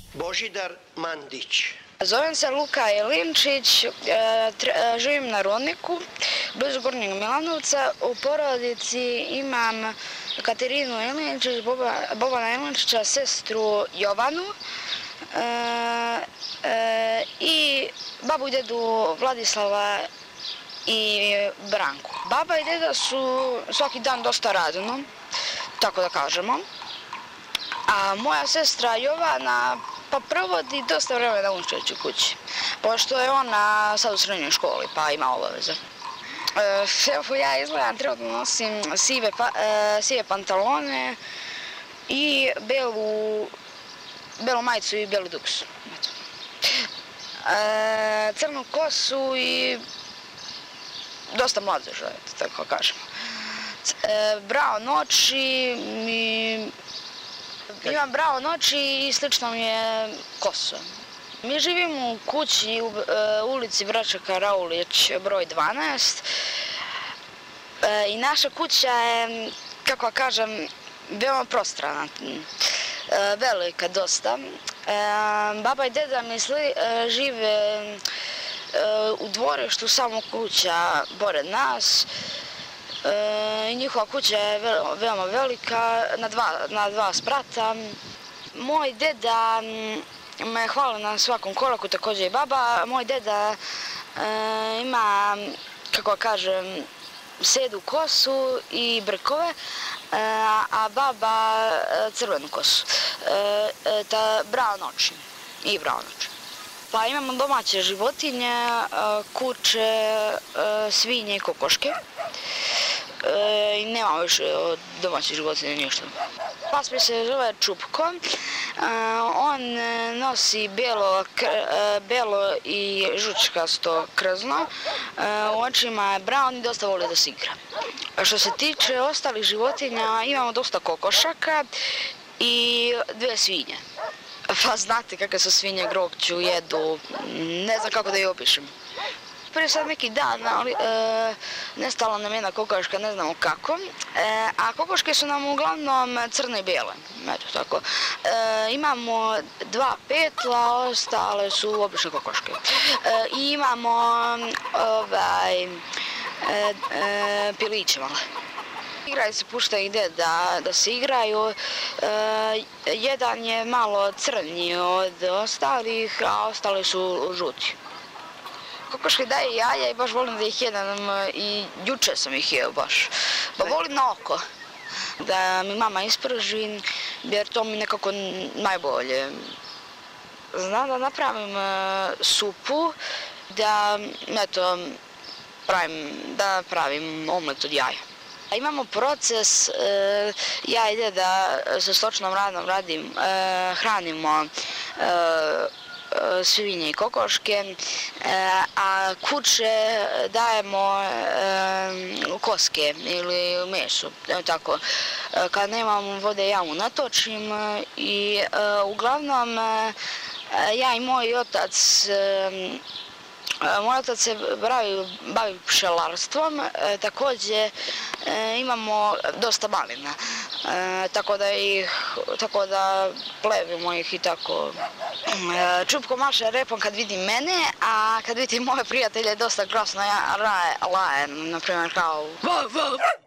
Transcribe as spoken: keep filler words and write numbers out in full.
Božidar Mandić. Zovem se Luka Jelinčić, živim na Rodniku, blizu Gornjeg Milanovca. U porodici imam Katerinu Jelinčić, Bobana Jelinčića, sestru Jovanu i babu i dedu Vladislava i Branku. Baba i deda su svaki dan dosta radno, tako da kažemo. A moja sestra Jovana pa provodi dosta vremena učeći u kući, pošto je ona sad u srednjoj školi pa ima obaveze. Evo ja izgledam, trenutno nosim sive, pa, e, sive pantalone i belu, belu majicu i belu duksu. E, crnu kosu i dosta mlade žele, tako kažemo. E, brown oči i imam brown oči i slično mi je kosa. Mi živimo u kući u ulici Braća Karaulić, broj dvanaest. I naša kuća je, kako kažem, veoma prostrana, velika dosta. Baba i deda mi žive u dvorištu samo kuća pored nas. I njihova kuća je veoma velika, na dva, na dva sprata. Moj deda me hvali na svakom koraku, također i baba. Moj deda e, ima, kako kažem, sedu kosu i brkove, e, a baba crvenu kosu. E, e, ta brown oči i brown oči. Pa imamo domaće životinje, kuče, svinje i kokoške. I nemamo više od domaćih životinja ništa. Pas mi se zove Čupko. On nosi belo, belo i žučkasto krzno. U očima je brown i dosta voli da se igra. Što se tiče ostalih životinja, imamo dosta kokošaka i dve svinje. Pa znate kakve su svinje, grokću, jedu, ne znam kako da ih opišem. Prije sad neki dan, ali e, nestala nam jedna kokoška, ne znamo kako, e, a kokoške su nam uglavnom crne i bijele, eto tako. E, imamo dva petla, ostale su obične kokoške. E, I imamo ovaj, e, e, piliće male. Igraju se, pušta ih da, da se igraju. E, jedan je malo crnji od ostalih, a ostali su žuti. Kokoške daje jaja i baš volim da ih jedem i juče sam ih jeo baš. Pa volim na oko da mi mama isprži jer to mi nekako najbolje. Znam da napravim supu, da eto, pravim, da pravim omlet od jaja. Imamo proces, ja i deda sa stočnom radom radim, hranimo svinje i kokoške, a kuće dajemo koske ili meso, tako. Kad nemam vode ja mu natočim i uglavnom ja i moj otac Moj otac se bavi, bavi pčelarstvom, e, također e, imamo dosta malina, e, tako da ih, tako da plevimo ih i tako. E, Čupko maše repom kad vidi mene, a kad vidi moje prijatelje dosta glasno ja laje, laje, na primjer kao vav, vav.